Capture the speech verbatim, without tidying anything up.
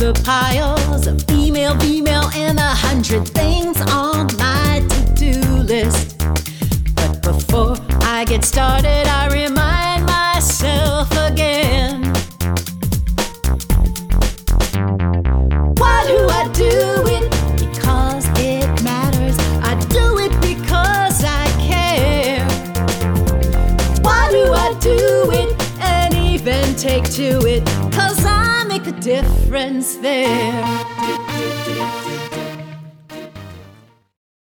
the piles of email, email, and a hundred things on my to-do list. But before I get started, I remind myself again. Why do I do it? Because it matters. I do it because I care. Why do I do it and even take to it? Cause I make a difference there.